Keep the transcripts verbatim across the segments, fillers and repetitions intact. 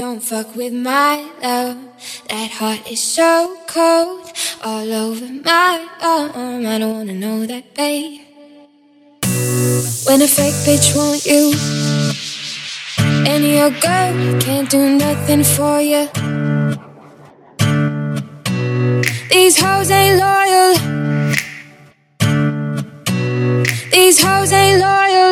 don't fuck with my love. That heart is so cold, all over my arm. I don't wanna know that, babe. When a fake bitch want you, and your girl can't do nothing for you. These hoes ain't loyal. These hoes ain't loyal.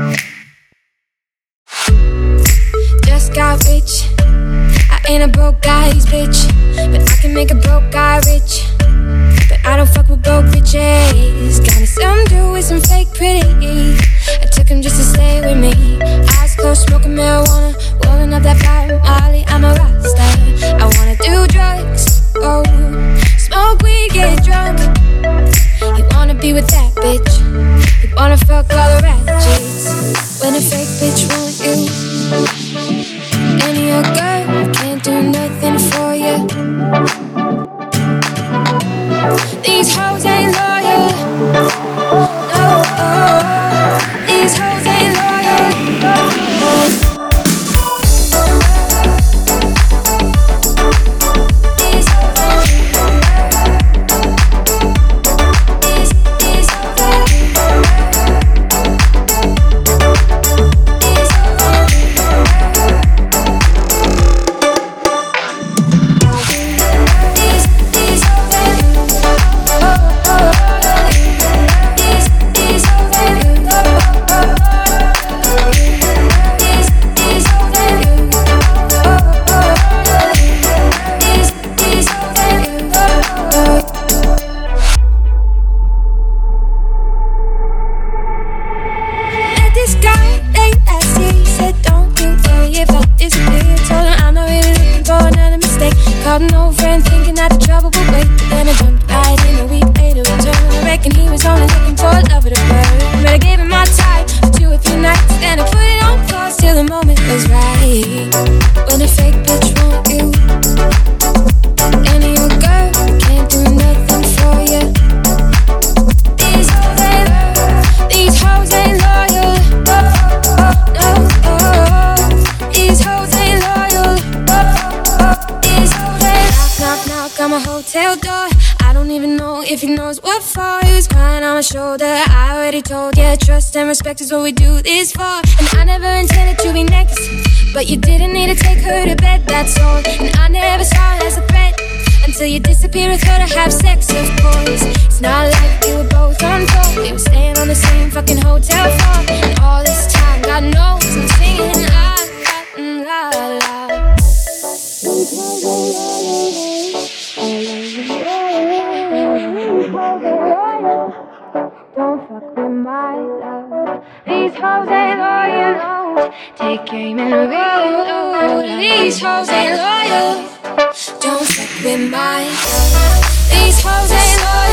Just got rich. I ain't a broke guy's bitch, but I can make a broke guy rich. But I don't fuck with broke bitches. Got me some dude with some fake pretty. I took him just to stay with me. Eyes closed, smoking marijuana, rolling up that fire Molly. I'm a rockstar. I wanna do drugs, oh, smoke weed, get drunk. You wanna be with that bitch. You wanna fuck all the ratchets. When a fake bitch want you, and your girl can't do nothing for you. These hoes ain't loyal. No, oh, these hoes ain't loyal. These hoes ain't These, these hoes ain't These Called an old friend thinking that the trouble would wait. But then I jumped right in a week later returned. I reckon he was only looking for a lover to burn. But I gave him my time for two or three nights. Then I put it on pause till the moment was right. When a fake bitch want you, and your girl can't do nothing for you. These hoes ain't, these hoes ain't loyal. No, oh, these hoes ain't loyal. These hoes ain't. Knock, knock, knock on my hotel door. I don't even know if he knows what for. He was crying on my shoulder. I already told you, trust and respect is what we do this for. And I never intended to be next, but you didn't need to take her to bed, that's all. And I never saw it as a threat until you disappeared with her to have sex, of course. It's not like we were both on tour. We were staying on the same fucking hotel floor. And all this time, God knows I'm singing la la la la. Don't fuck with my love. These hoes ain't loyal, no. Take aim and reload. These hoes ain't loyal. Don't fuck with my love. These hoes ain't loyal.